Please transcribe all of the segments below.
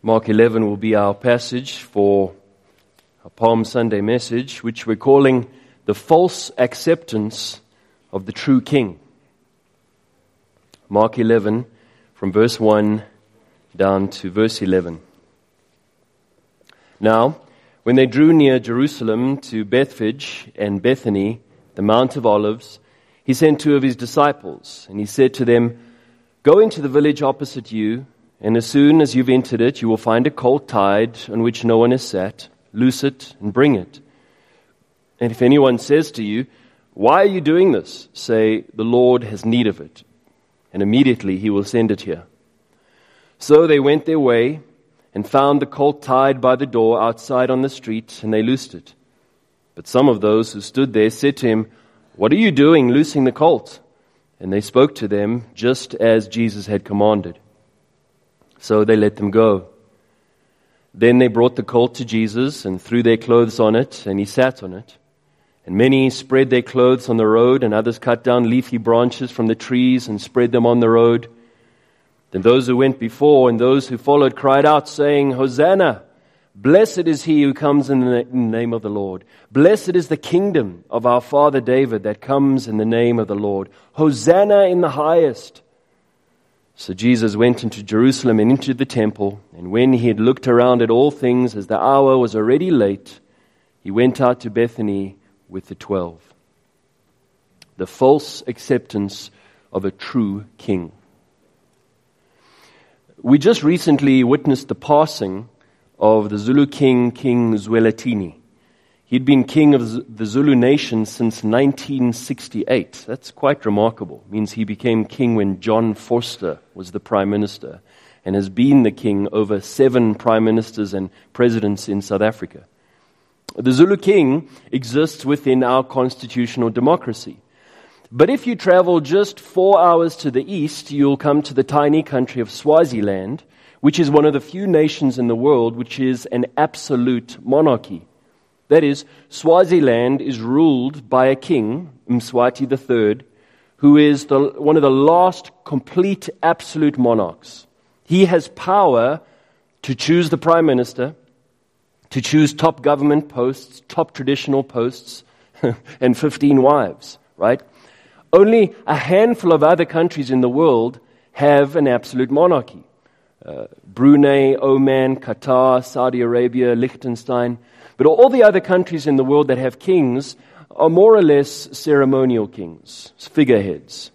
Mark 11 will be our passage for a Palm Sunday message, which we're calling the false acceptance of the true King. Mark 11, from verse 1 down to verse 11. Now, when they drew near Jerusalem to Bethphage and Bethany, the Mount of Olives, he sent two of his disciples, and he said to them, "Go into the village opposite you, and as soon as you've entered it, you will find a colt tied on which no one has sat. Loose it and bring it. And if anyone says to you, 'Why are you doing this?' say, 'The Lord has need of it.' And immediately he will send it here." So they went their way and found the colt tied by the door outside on the street, and they loosed it. But some of those who stood there said to him, "What are you doing loosing the colt?" And they spoke to them just as Jesus had commanded. So they let them go. Then they brought the colt to Jesus and threw their clothes on it, and he sat on it. And many spread their clothes on the road, and others cut down leafy branches from the trees and spread them on the road. Then those who went before and those who followed cried out, saying, "Hosanna! Blessed is he who comes in the name of the Lord. Blessed is the kingdom of our father David that comes in the name of the Lord. Hosanna in the highest." So Jesus went into Jerusalem and into the temple, and when he had looked around at all things, as the hour was already late, he went out to Bethany with the 12. The false acceptance of a true king. We just recently witnessed the passing of the Zulu king, King Zwelithini. He'd been king of the Zulu nation since 1968. That's quite remarkable. It means he became king when John Vorster was the prime minister and has been the king over 7 prime ministers and presidents in South Africa. The Zulu king exists within our constitutional democracy. But if you travel just 4 hours to the east, you'll come to the tiny country of Swaziland, which is one of the few nations in the world which is an absolute monarchy. That is, Swaziland is ruled by a king, Mswati III, who is one of the last complete absolute monarchs. He has power to choose the prime minister, to choose top government posts, top traditional posts, and 15 wives, right? Only a handful of other countries in the world have an absolute monarchy. Brunei, Oman, Qatar, Saudi Arabia, Liechtenstein. But all the other countries in the world that have kings are more or less ceremonial kings, figureheads.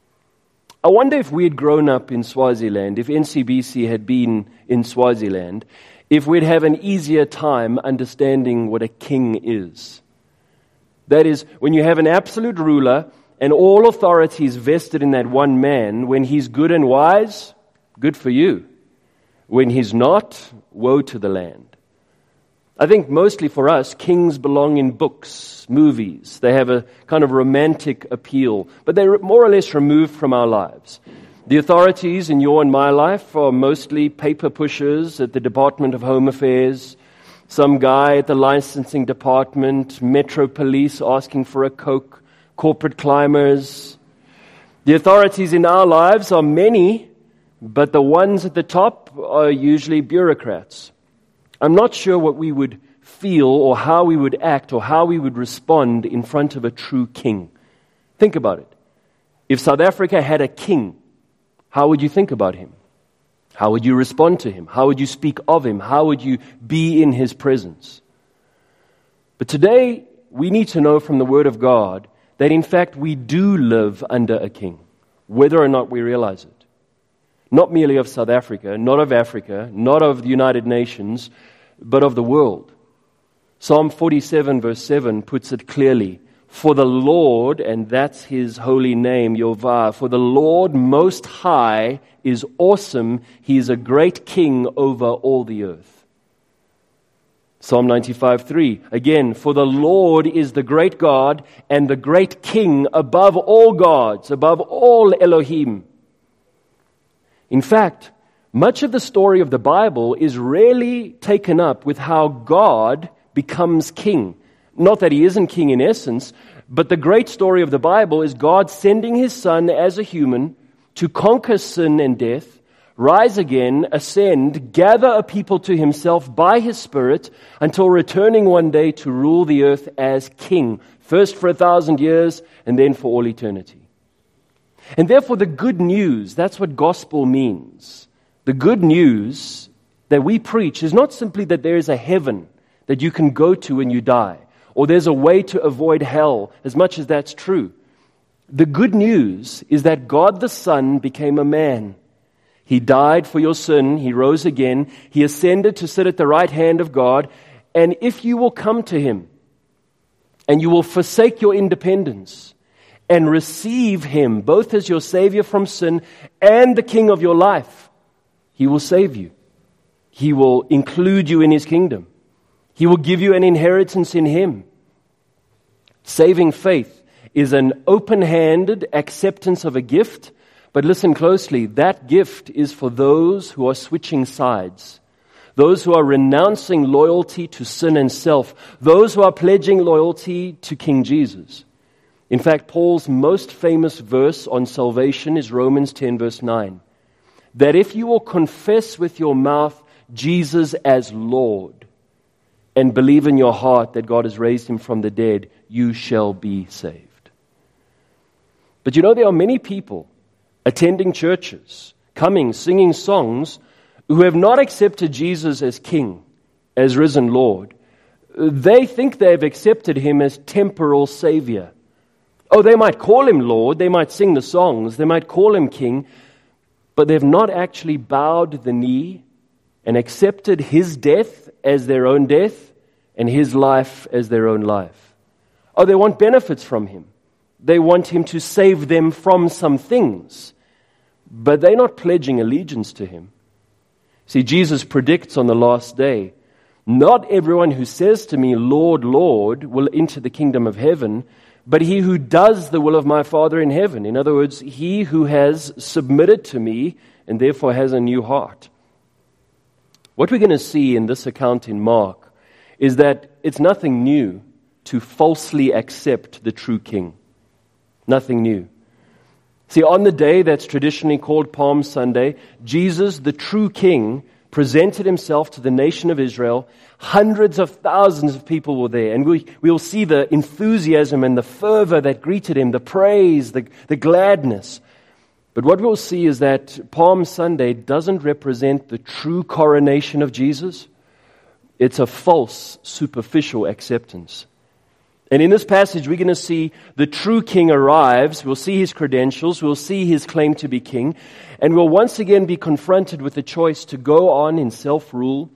I wonder if we had grown up in Swaziland, if NCBC had been in Swaziland, if we'd have an easier time understanding what a king is. That is, when you have an absolute ruler and all authority is vested in that one man, when he's good and wise, good for you. When he's not, woe to the land. I think mostly for us, kings belong in books, movies. They have a kind of romantic appeal, but they're more or less removed from our lives. The authorities in your and my life are mostly paper pushers at the Department of Home Affairs, some guy at the licensing department, Metro Police asking for a Coke, corporate climbers. The authorities in our lives are many, but the ones at the top are usually bureaucrats. I'm not sure what we would feel or how we would act or how we would respond in front of a true king. Think about it. If South Africa had a king, how would you think about him? How would you respond to him? How would you speak of him? How would you be in his presence? But today, we need to know from the Word of God that in fact we do live under a king, whether or not we realize it. Not merely of South Africa, not of Africa, not of the United Nations, but of the world. Psalm 47 verse 7 puts it clearly. For the Lord, and that's His holy name, Yehovah, for the Lord Most High is awesome. He is a great king over all the earth. Psalm 95:3, again, for the Lord is the great God and the great king above all gods, above all Elohim. In fact, much of the story of the Bible is rarely taken up with how God becomes king. Not that He isn't king in essence, but the great story of the Bible is God sending His Son as a human to conquer sin and death, rise again, ascend, gather a people to himself by his Spirit until returning one day to rule the earth as king, first for 1,000 years and then for all eternity. And therefore the good news, that's what gospel means. The good news that we preach is not simply that there is a heaven that you can go to when you die, or there's a way to avoid hell, as much as that's true. The good news is that God the Son became a man. He died for your sin. He rose again. He ascended to sit at the right hand of God. And if you will come to him and you will forsake your independence and receive him both as your Savior from sin and the King of your life, he will save you. He will include you in his kingdom. He will give you an inheritance in him. Saving faith is an open-handed acceptance of a gift, but listen closely, that gift is for those who are switching sides, those who are renouncing loyalty to sin and self, those who are pledging loyalty to King Jesus. In fact, Paul's most famous verse on salvation is Romans 10 verse 9, that if you will confess with your mouth Jesus as Lord and believe in your heart that God has raised him from the dead, you shall be saved. But you know, there are many people attending churches, coming, singing songs, who have not accepted Jesus as King, as risen Lord. They think they've accepted him as temporal Savior. Oh, they might call him Lord, they might sing the songs, they might call him King, but they've not actually bowed the knee and accepted his death as their own death and his life as their own life. Oh, they want benefits from him. They want him to save them from some things, but they're not pledging allegiance to him. See, Jesus predicts on the last day, not everyone who says to me, Lord, Lord, will enter the kingdom of heaven, but he who does the will of my Father in heaven. In other words, he who has submitted to me and therefore has a new heart. What we're going to see in this account in Mark is that it's nothing new to falsely accept the true king. Nothing new. See, on the day that's traditionally called Palm Sunday, Jesus, the true king, presented himself to the nation of Israel. Hundreds of thousands of people were there. And we'll see the enthusiasm and the fervor that greeted him, the praise, the gladness. But what we'll see is that Palm Sunday doesn't represent the true coronation of Jesus. It's a false, superficial acceptance. And in this passage, we're going to see the true king arrives. We'll see his credentials. We'll see his claim to be king. And we'll once again be confronted with the choice to go on in self-rule,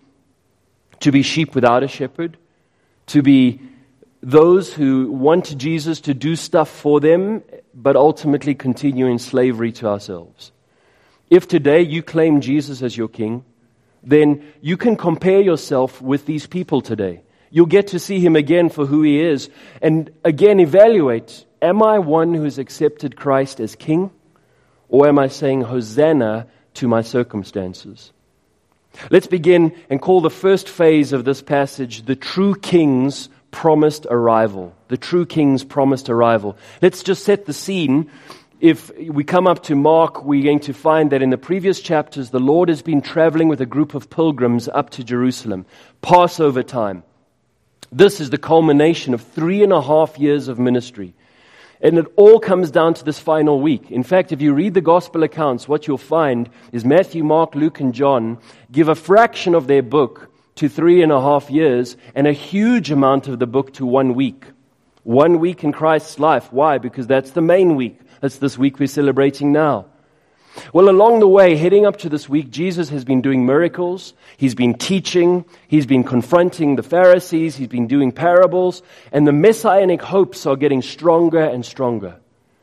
to be sheep without a shepherd, to be those who want Jesus to do stuff for them, but ultimately continue in slavery to ourselves. If today you claim Jesus as your king, then you can compare yourself with these people today. You'll get to see him again for who he is, and again evaluate, am I one who has accepted Christ as king, or am I saying Hosanna to my circumstances? Let's begin and call the first phase of this passage the true king's promised arrival. The true king's promised arrival. Let's just set the scene. If we come up to Mark, we're going to find that in the previous chapters, the Lord has been traveling with a group of pilgrims up to Jerusalem. Passover time. This is the culmination of 3.5 years of ministry. And it all comes down to this final week. In fact, if you read the gospel accounts, what you'll find is Matthew, Mark, Luke, and John give a fraction of their book to 3.5 years and a huge amount of the book to 1 week. 1 week in Christ's life. Why? Because that's the main week. That's this week we're celebrating now. Well, along the way, heading up to this week, Jesus has been doing miracles. He's been teaching. He's been confronting the Pharisees. He's been doing parables. And the messianic hopes are getting stronger and stronger.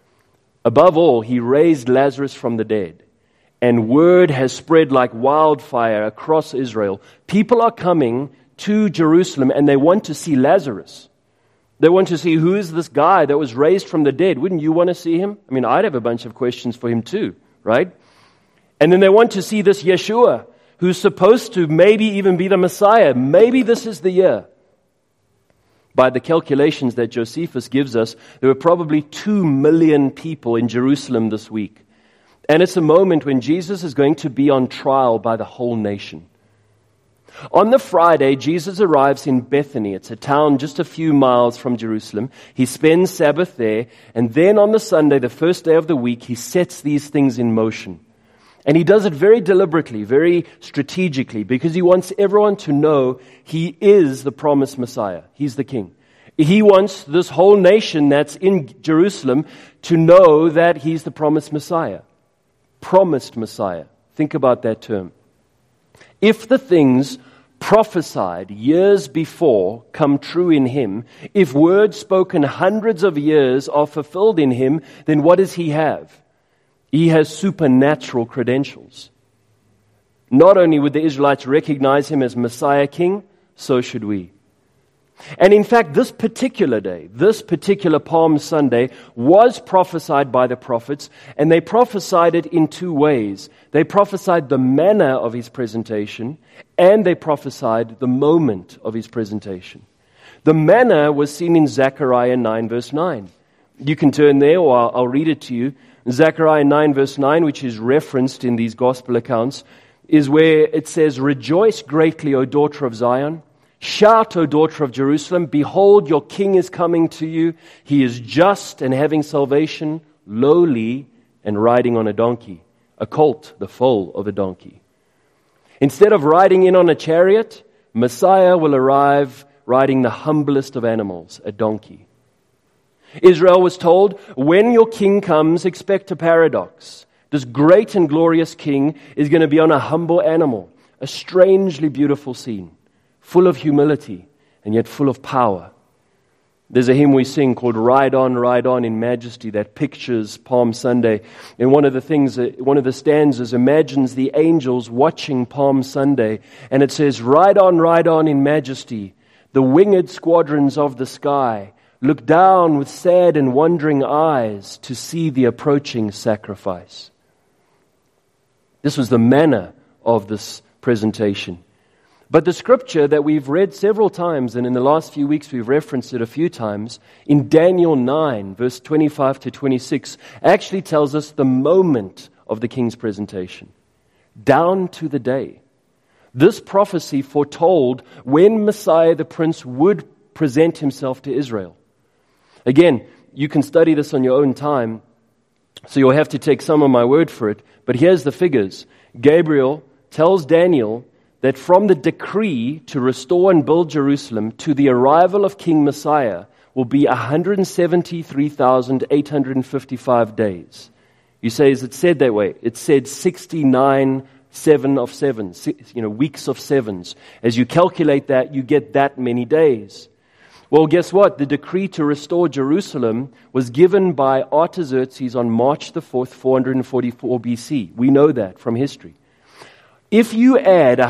Above all, he raised Lazarus from the dead. And word has spread like wildfire across Israel. People are coming to Jerusalem and they want to see Lazarus. They want to see, who is this guy that was raised from the dead? Wouldn't you want to see him? I mean, I'd have a bunch of questions for him too. Right? And then they want to see this Yeshua, who's supposed to maybe even be the Messiah. Maybe this is the year. By the calculations that Josephus gives us, there were probably 2 million people in Jerusalem this week. And it's a moment when Jesus is going to be on trial by the whole nation. On the Friday, Jesus arrives in Bethany. It's a town just a few miles from Jerusalem. He spends Sabbath there. And then on the Sunday, the first day of the week, he sets these things in motion. And he does it very deliberately, very strategically, because he wants everyone to know he is the promised Messiah. He's the king. He wants this whole nation that's in Jerusalem to know that he's the promised Messiah. Promised Messiah. Think about that term. If the things prophesied years before come true in him, if words spoken hundreds of years are fulfilled in him, then what does he have? He has supernatural credentials. Not only would the Israelites recognize him as Messiah King, so should we. And in fact, this particular day, this particular Palm Sunday, was prophesied by the prophets, and they prophesied it in two ways. They prophesied the manner of his presentation, and they prophesied the moment of his presentation. The manner was seen in Zechariah 9, verse 9. You can turn there, or I'll read it to you. Zechariah 9, verse 9, which is referenced in these gospel accounts, is where it says, "Rejoice greatly, O daughter of Zion. Shout, O daughter of Jerusalem, behold, your king is coming to you. He is just and having salvation, lowly and riding on a donkey, a colt, the foal of a donkey." Instead of riding in on a chariot, Messiah will arrive riding the humblest of animals, a donkey. Israel was told, when your king comes, expect a paradox. This great and glorious king is going to be on a humble animal, a strangely beautiful scene, full of humility, and yet full of power. There's a hymn we sing called Ride On in Majesty that pictures Palm Sunday. And one of the stanzas imagines the angels watching Palm Sunday. And it says, Ride on in majesty. The winged squadrons of the sky look down with sad and wondering eyes to see the approaching sacrifice. This was the manner of this presentation. But the scripture that we've read several times, and in the last few weeks we've referenced it a few times, in Daniel 9, verse 25 to 26, actually tells us the moment of the king's presentation, down to the day. This prophecy foretold when Messiah the Prince would present himself to Israel. Again, you can study this on your own time, so you'll have to take some of my word for it, but here's the figures. Gabriel tells Daniel that from the decree to restore and build Jerusalem to the arrival of King Messiah will be 173,855 days. You say, is it said that way? It said 69 7 of 7, weeks of sevens. As you calculate that, you get that many days. Well, guess what? The decree to restore Jerusalem was given by Artaxerxes on March the 4th, 444 BC. We know that from history. If you add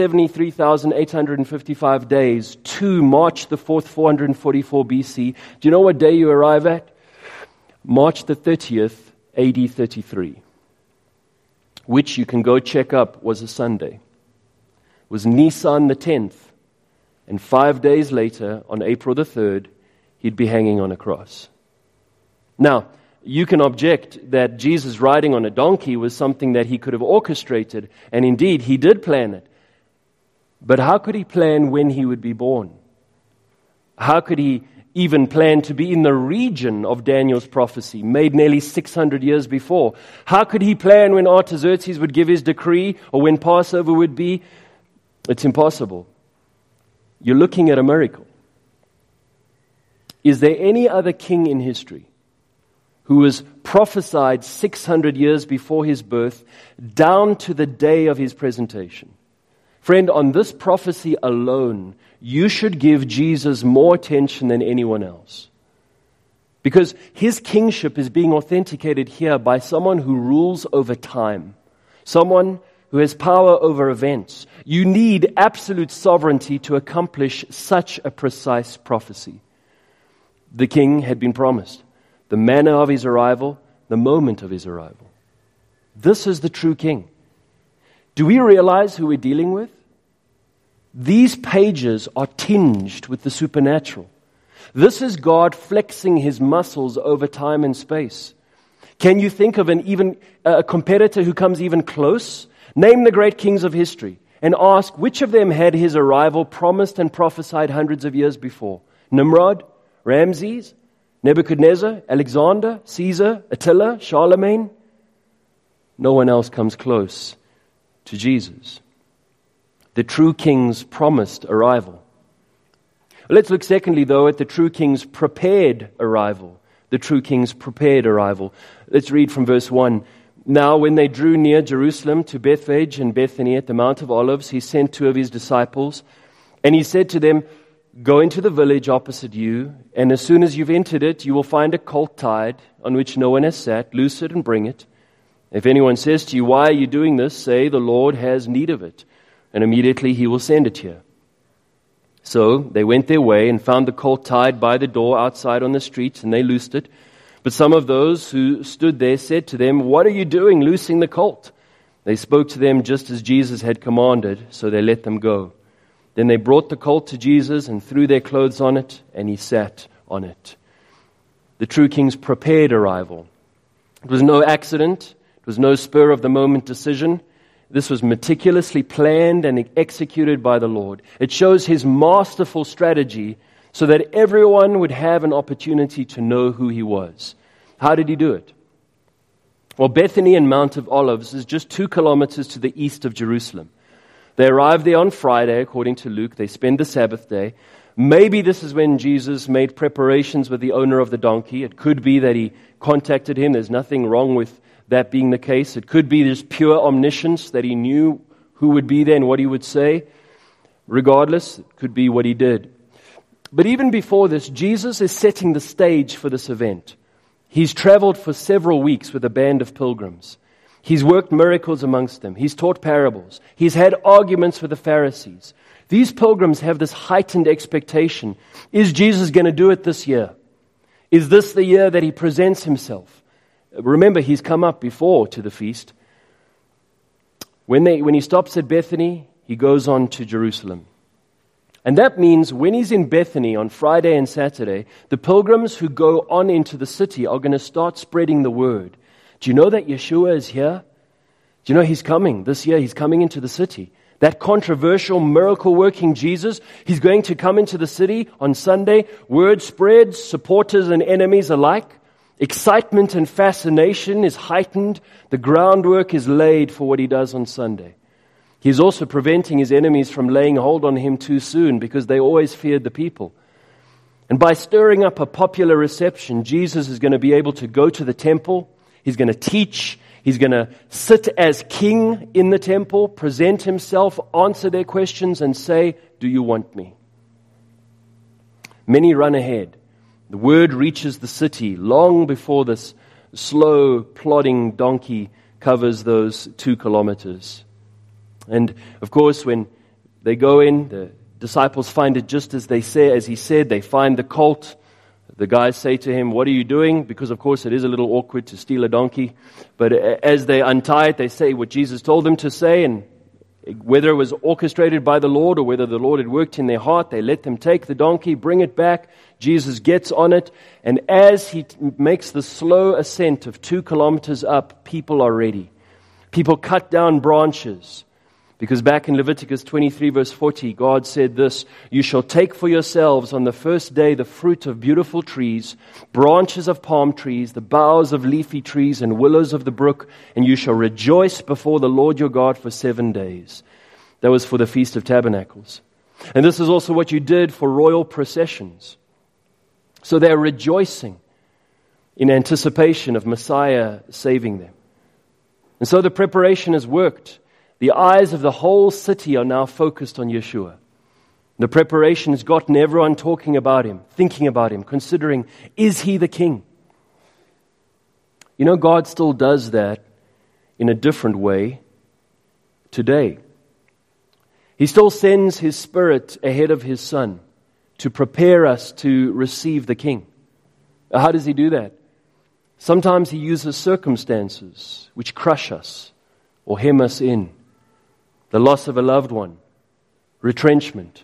173,855 days to March the 4th, 444 BC, do you know what day you arrive at? March the 30th, AD 33, which you can go check up was a Sunday. It was Nisan the 10th, and 5 days later, on April the 3rd, he'd be hanging on a cross. Now, you can object that Jesus riding on a donkey was something that he could have orchestrated, and indeed, he did plan it. But how could he plan when he would be born? How could he even plan to be in the region of Daniel's prophecy, made nearly 600 years before? How could he plan when Artaxerxes would give his decree, or when Passover would be? It's impossible. You're looking at a miracle. Is there any other king in history who was prophesied 600 years before his birth, down to the day of his presentation? Friend, on this prophecy alone, you should give Jesus more attention than anyone else. Because his kingship is being authenticated here by someone who rules over time, someone who has power over events. You need absolute sovereignty to accomplish such a precise prophecy. The king had been promised. The manner of his arrival, the moment of his arrival. This is the true king. Do we realize who we're dealing with? These pages are tinged with the supernatural. This is God flexing his muscles over time and space. Can you think of a competitor who comes even close? Name the great kings of history and ask which of them had his arrival promised and prophesied hundreds of years before. Nimrod, Ramses, Nebuchadnezzar, Alexander, Caesar, Attila, Charlemagne. No one else comes close to Jesus, the true king's promised arrival. Let's look secondly, though, at the true king's prepared arrival. The true king's prepared arrival. Let's read from verse 1. Now, when they drew near Jerusalem to Bethphage and Bethany at the Mount of Olives, he sent 2 of his disciples, and he said to them, "Go into the village opposite you, and as soon as you've entered it, you will find a colt tied on which no one has sat. Loose it and bring it. If anyone says to you, 'Why are you doing this?' say, 'The Lord has need of it,' and immediately he will send it here." So they went their way and found the colt tied by the door outside on the street, and they loosed it. But some of those who stood there said to them, "What are you doing, loosing the colt?" They spoke to them just as Jesus had commanded, so they let them go. Then they brought the colt to Jesus and threw their clothes on it, and he sat on it. The true king's prepared arrival. It was no accident. It was no spur-of-the-moment decision. This was meticulously planned and executed by the Lord. It shows his masterful strategy so that everyone would have an opportunity to know who he was. How did he do it? Well, Bethany and Mount of Olives is just 2 kilometers to the east of Jerusalem. They arrive there on Friday, according to Luke. They spend the Sabbath day. Maybe this is when Jesus made preparations with the owner of the donkey. It could be that he contacted him. There's nothing wrong with that being the case. It could be just pure omniscience, that he knew who would be there and what he would say. Regardless, it could be what he did. But even before this, Jesus is setting the stage for this event. He's traveled for several weeks with a band of pilgrims. He's worked miracles amongst them. He's taught parables. He's had arguments with the Pharisees. These pilgrims have this heightened expectation. Is Jesus going to do it this year? Is this the year that he presents himself? Remember, he's come up before to the feast. When he stops at Bethany, he goes on to Jerusalem. And that means when he's in Bethany on Friday and Saturday, the pilgrims who go on into the city are going to start spreading the word. Do you know that Yeshua is here? Do you know he's coming this year? He's coming into the city. That controversial, miracle-working Jesus, he's going to come into the city on Sunday. Word spreads, supporters and enemies alike. Excitement and fascination is heightened. The groundwork is laid for what he does on Sunday. He's also preventing his enemies from laying hold on him too soon because they always feared the people. And by stirring up a popular reception, Jesus is going to be able to go to the temple. He's going to teach. He's going to sit as king in the temple, present himself, answer their questions, and say, "Do you want me?" Many run ahead. The word reaches the city long before this slow, plodding donkey covers those 2 kilometers. And of course, when they go in, the disciples find it just as he said. They find the colt. The guys say to him, "What are you doing?" Because of course it is a little awkward to steal a donkey. But as they untie it, they say what Jesus told them to say. And whether it was orchestrated by the Lord or whether the Lord had worked in their heart, they let them take the donkey, bring it back. Jesus gets on it. And as he makes the slow ascent of 2 kilometers up, people are ready. People cut down branches. Because back in Leviticus 23 verse 40, God said this, "You shall take for yourselves on the first day the fruit of beautiful trees, branches of palm trees, the boughs of leafy trees, and willows of the brook, and you shall rejoice before the Lord your God for 7 days." That was for the Feast of Tabernacles. And this is also what you did for royal processions. So they're rejoicing in anticipation of Messiah saving them. And so the preparation has worked. The eyes of the whole city are now focused on Yeshua. The preparation has gotten everyone talking about him, thinking about him, considering, is he the king? You know, God still does that in a different way today. He still sends his Spirit ahead of his Son to prepare us to receive the king. How does he do that? Sometimes he uses circumstances which crush us or hem us in. The loss of a loved one, retrenchment,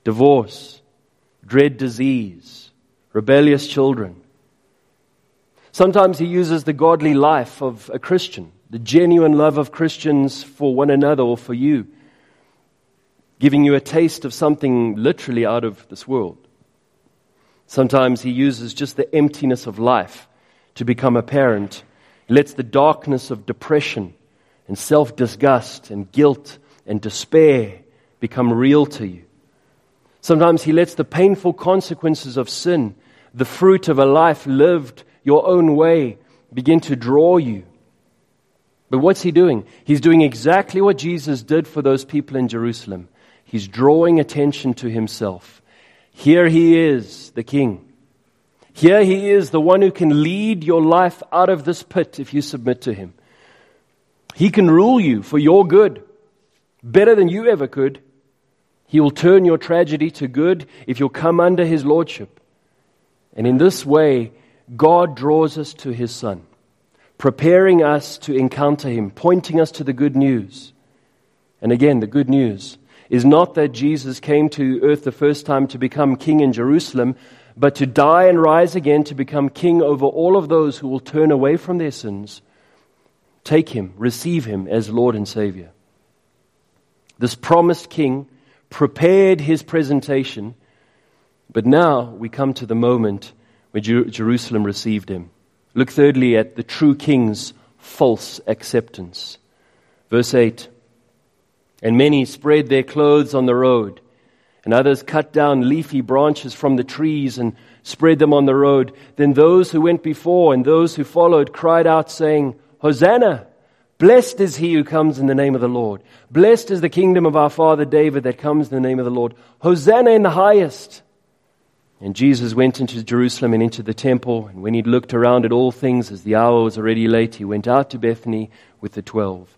divorce, dread disease, rebellious children. Sometimes he uses the godly life of a Christian, the genuine love of Christians for one another or for you, giving you a taste of something literally out of this world. Sometimes he uses just the emptiness of life to become apparent. He lets the darkness of depression and self-disgust and guilt and despair become real to you. Sometimes he lets the painful consequences of sin, the fruit of a life lived your own way, begin to draw you. But what's he doing? He's doing exactly what Jesus did for those people in Jerusalem. He's drawing attention to himself. Here he is, the king. Here he is, the one who can lead your life out of this pit if you submit to him. He can rule you for your good, better than you ever could. He will turn your tragedy to good if you'll come under his lordship. And in this way, God draws us to his Son, preparing us to encounter him, pointing us to the good news. And again, the good news is not that Jesus came to earth the first time to become king in Jerusalem, but to die and rise again to become king over all of those who will turn away from their sins, take him, receive him as Lord and Savior. This promised king prepared his presentation, but now we come to the moment where Jerusalem received him. Look thirdly at the true king's false acceptance. Verse 8, and many spread their clothes on the road, and others cut down leafy branches from the trees and spread them on the road. Then those who went before and those who followed cried out, saying, Hosanna! Blessed is he who comes in the name of the Lord. Blessed is the kingdom of our father David that comes in the name of the Lord. Hosanna in the highest. And Jesus went into Jerusalem and into the temple, and when he'd looked around at all things, as the hour was already late, he went out to Bethany with the 12.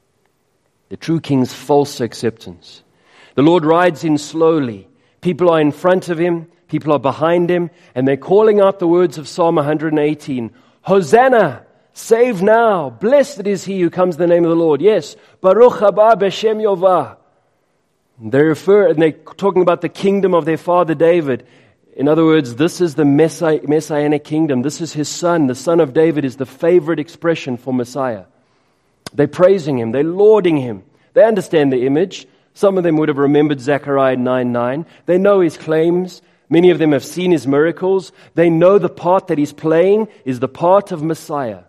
The true king's false acceptance. The Lord rides in slowly. People are in front of him, people are behind him, and they're calling out the words of Psalm 118. Hosanna! Save now! Blessed is he who comes in the name of the Lord. Yes, Baruch haba b'shem Yovah. They're talking about the kingdom of their father David. In other words, this is the messianic kingdom. This is his son. The son of David is the favorite expression for Messiah. They're praising him. They're lauding him. They understand the image. Some of them would have remembered Zechariah 9:9. They know his claims. Many of them have seen his miracles. They know the part that he's playing is the part of Messiah.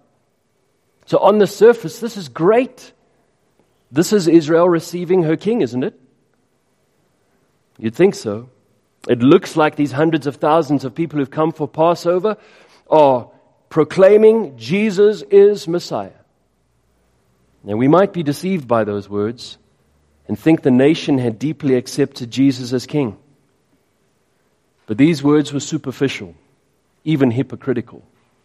So on the surface, this is great. This is Israel receiving her king, isn't it? You'd think so. It looks like these hundreds of thousands of people who've come for Passover are proclaiming Jesus is Messiah. Now we might be deceived by those words and think the nation had deeply accepted Jesus as king. But these words were superficial, even hypocritical.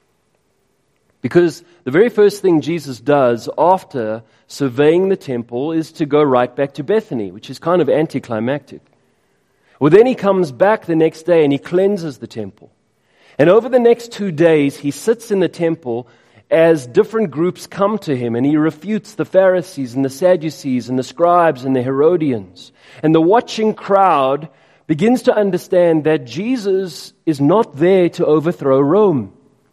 Because the very first thing Jesus does after surveying the temple is to go right back to Bethany, which is kind of anticlimactic. Well, then he comes back the next day and he cleanses the temple. And over the next 2 days, he sits in the temple as different groups come to him, and he refutes the Pharisees and the Sadducees and the scribes and the Herodians. And the watching crowd begins to understand that Jesus is not there to overthrow Rome.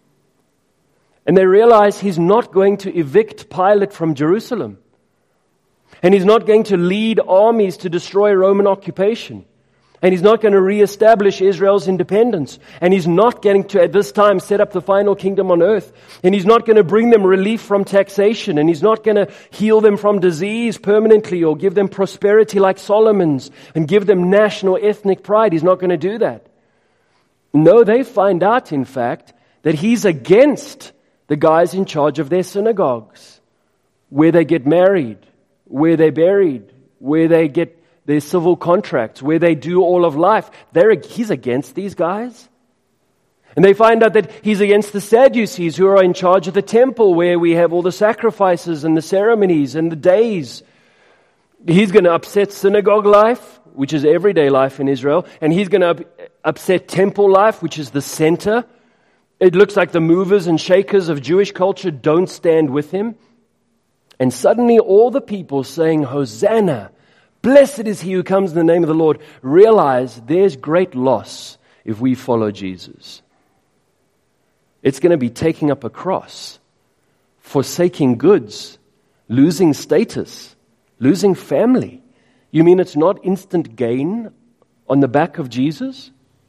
And they realize he's not going to evict Pilate from Jerusalem. And he's not going to lead armies to destroy Roman occupation. And he's not going to reestablish Israel's independence. And he's not going to, at this time, set up the final kingdom on earth. And he's not going to bring them relief from taxation. And he's not going to heal them from disease permanently or give them prosperity like Solomon's and give them national ethnic pride. He's not going to do that. No, they find out, in fact, that he's against the guys in charge of their synagogues, where they get married, where they're buried, where they get their civil contracts, where they do all of life. He's against these guys. And they find out that he's against the Sadducees who are in charge of the temple, where we have all the sacrifices and the ceremonies and the days. He's going to upset synagogue life, which is everyday life in Israel, and he's going to upset temple life, which is the center. It looks like the movers and shakers of Jewish culture don't stand with him. And suddenly all the people saying, Hosanna, blessed is he who comes in the name of the Lord, realize there's great loss if we follow Jesus. It's going to be taking up a cross, forsaking goods, losing status, losing family. You mean it's not instant gain on the back of Jesus?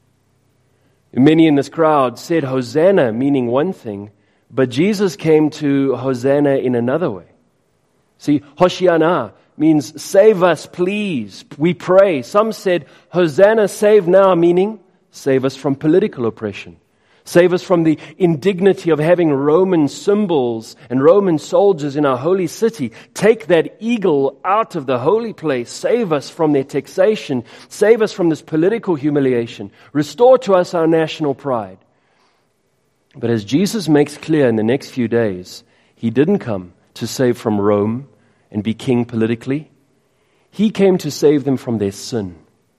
Many in this crowd said Hosanna, meaning one thing, but Jesus came to Hosanna in another way. See, Hoshiana means save us, please, we pray. Some said Hosanna, save now, meaning save us from political oppression. Save us from the indignity of having Roman symbols and Roman soldiers in our holy city. Take that eagle out of the holy place. Save us from their taxation. Save us from this political humiliation. Restore to us our national pride. But as Jesus makes clear in the next few days, He didn't come to save from Rome and be king politically. He came to save them from their sin.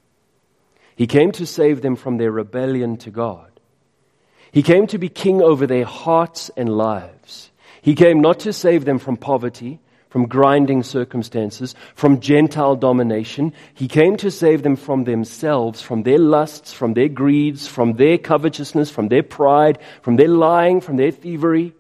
He came to save them from their rebellion to God. He came to be king over their hearts and lives. He came not to save them from poverty, from grinding circumstances, from Gentile domination. He came to save them from themselves, from their lusts, from their greeds, from their covetousness, from their pride, from their lying, from their thievery.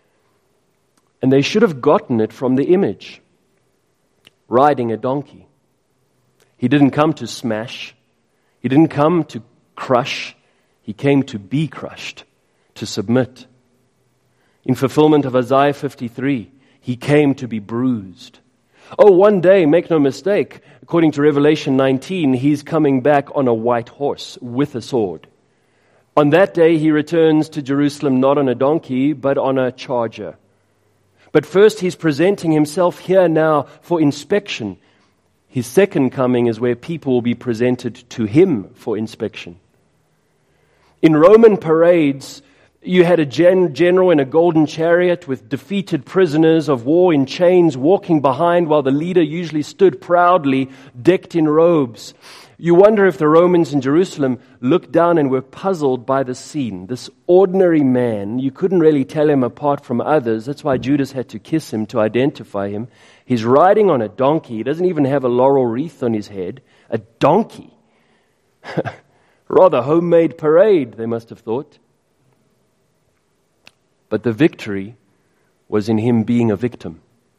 And they should have gotten it from the image. Riding a donkey. He didn't come to smash. He didn't come to crush. He came to be crushed, to submit. In fulfillment of Isaiah 53, He came to be bruised. Oh, one day, make no mistake, according to Revelation 19, He's coming back on a white horse with a sword. On that day, He returns to Jerusalem not on a donkey, but on a charger. But first, He's presenting Himself here now for inspection. His second coming is where people will be presented to Him for inspection. In Roman parades, you had a general in a golden chariot with defeated prisoners of war in chains walking behind while the leader usually stood proudly, decked in robes. You wonder if the Romans in Jerusalem looked down and were puzzled by the scene. This ordinary man, you couldn't really tell him apart from others. That's why Judas had to kiss him to identify him. He's riding on a donkey. He doesn't even have a laurel wreath on his head. A donkey. Rather homemade parade, they must have thought. But the victory was in Him being a victim.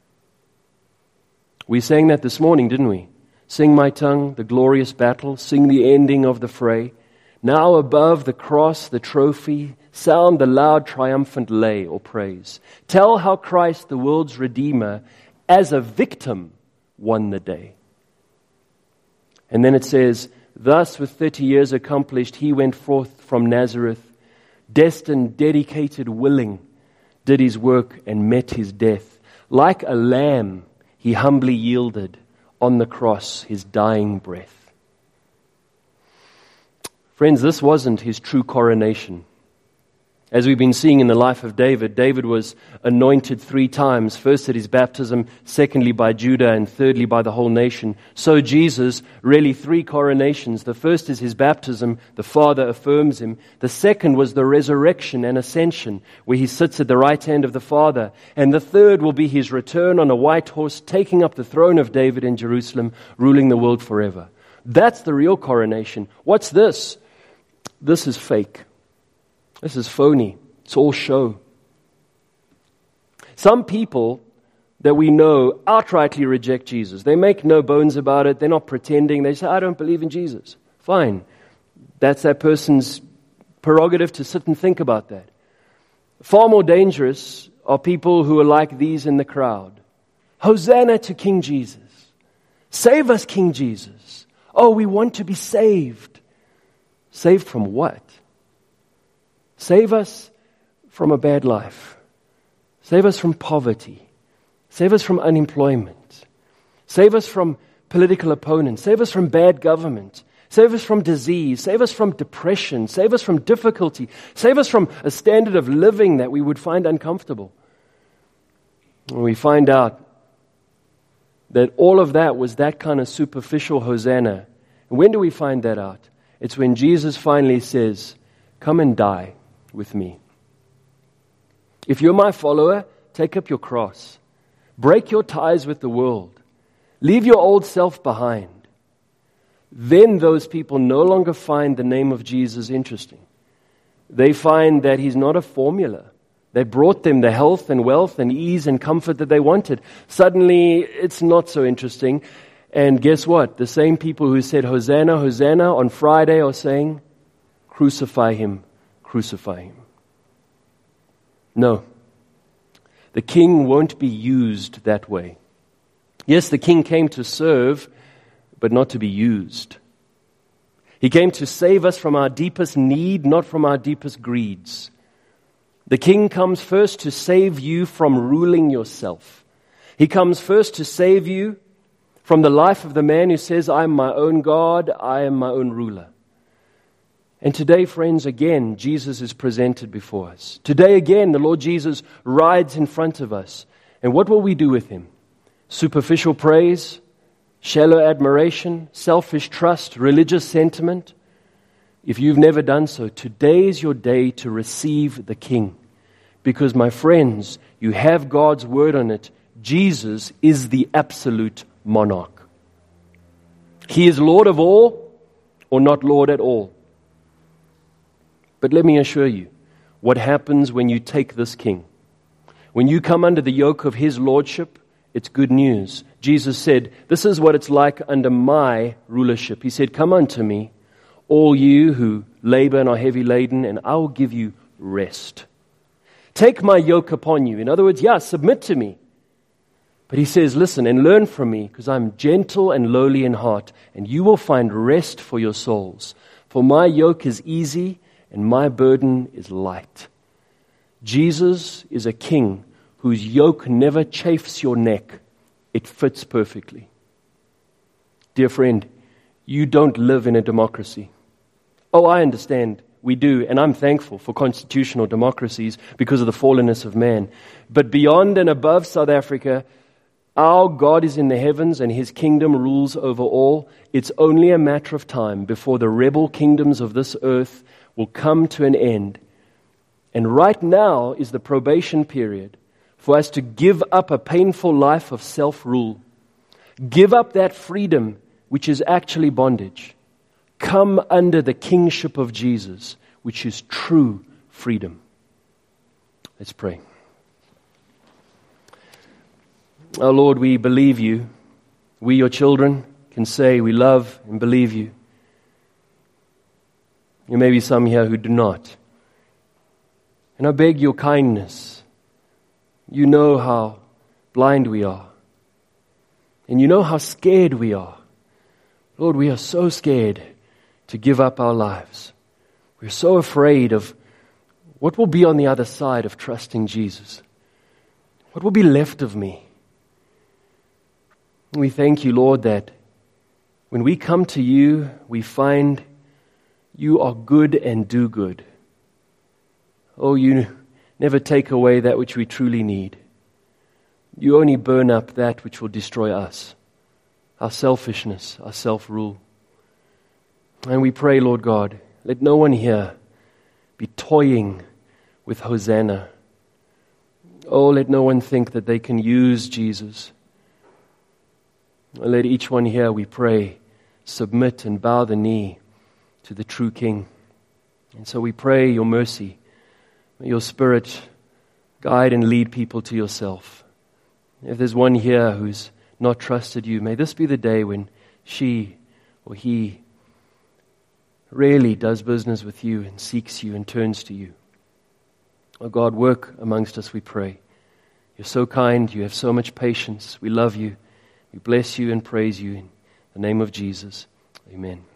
We sang that this morning, didn't we? Sing, my tongue, the glorious battle. Sing the ending of the fray. Now above the cross, the trophy, sound the loud triumphant lay or praise. Tell how Christ, the world's Redeemer, as a victim won the day. And then it says, thus, with 30 years accomplished, He went forth from Nazareth, destined, dedicated, willing, did His work and met His death. Like a lamb, He humbly yielded on the cross His dying breath. Friends, this wasn't His true coronation. As we've been seeing in the life of David, David was anointed 3 times, first at his baptism, secondly by Judah, and thirdly by the whole nation. So Jesus, really 3 coronations. The first is His baptism, the Father affirms Him. The second was the resurrection and ascension, where He sits at the right hand of the Father. And the third will be His return on a white horse, taking up the throne of David in Jerusalem, ruling the world forever. That's the real coronation. What's this? This is fake. This is phony. It's all show. Some people that we know outrightly reject Jesus. They make no bones about it. They're not pretending. They say, I don't believe in Jesus. Fine. That's that person's prerogative to sit and think about that. Far more dangerous are people who are like these in the crowd. Hosanna to King Jesus. Save us, King Jesus. Oh, we want to be saved. Saved from what? Save us from a bad life. Save us from poverty. Save us from unemployment. Save us from political opponents. Save us from bad government. Save us from disease. Save us from depression. Save us from difficulty. Save us from a standard of living that we would find uncomfortable. When we find out that all of that was that kind of superficial Hosanna. And when do we find that out? It's when Jesus finally says, come and die with me. If you're my follower, take up your cross. Break your ties with the world. Leave your old self behind. Then those people no longer find the name of Jesus interesting. they find that He's not a formula that brought them the health and wealth and ease and comfort that they wanted. Suddenly, it's not so interesting. And guess what? The same people who said, Hosanna, Hosanna, on Friday are saying, crucify Him, crucify Him. No. The King won't be used that way. Yes, the King came to serve, but not to be used. He came to save us from our deepest need, not from our deepest greeds. The King comes first to save you from ruling yourself. He comes first to save you from the life of the man who says, I am my own God, I am my own ruler. And today, friends, again, Jesus is presented before us. Today, again, the Lord Jesus rides in front of us. And what will we do with Him? Superficial praise, shallow admiration, selfish trust, religious sentiment? If you've never done so, today is your day to receive the King. Because, my friends, you have God's word on it. Jesus is the absolute monarch. He is Lord of all or not Lord at all. But let me assure you, what happens when you take this King? When you come under the yoke of His lordship, it's good news. Jesus said, this is what it's like under my rulership. He said, come unto me, all you who labor and are heavy laden, and I will give you rest. Take my yoke upon you. In other words, submit to me. But He says, listen and learn from me, because I'm gentle and lowly in heart, and you will find rest for your souls. For my yoke is easy, and my burden is light. Jesus is a King whose yoke never chafes your neck. It fits perfectly. Dear friend, you don't live in a democracy. Oh, I understand. We do, and I'm thankful for constitutional democracies because of the fallenness of man. But beyond and above South Africa, our God is in the heavens and His kingdom rules over all. It's only a matter of time before the rebel kingdoms of this earth will come to an end. And right now is the probation period for us to give up a painful life of self-rule. Give up that freedom which is actually bondage. Come under the kingship of Jesus, which is true freedom. Let's pray. Our Lord, we believe You. We, Your children, can say we love and believe You. There may be some here who do not. And I beg Your kindness. You know how blind we are. And You know how scared we are. Lord, we are so scared to give up our lives. We're so afraid of what will be on the other side of trusting Jesus. What will be left of me? And we thank You, Lord, that when we come to You, we find You are good and do good. Oh, You never take away that which we truly need. You only burn up that which will destroy us, our selfishness, our self-rule. And we pray, Lord God, let no one here be toying with Hosanna. Oh, let no one think that they can use Jesus. Let each one here, we pray, submit and bow the knee to the true King. And so we pray Your mercy. May Your Spirit guide and lead people to Yourself. If there's one here who's not trusted You, may this be the day when she or he really does business with You and seeks You and turns to You. Oh God, work amongst us, we pray. You're so kind. You have so much patience. We love You. We bless You and praise You in the name of Jesus. Amen.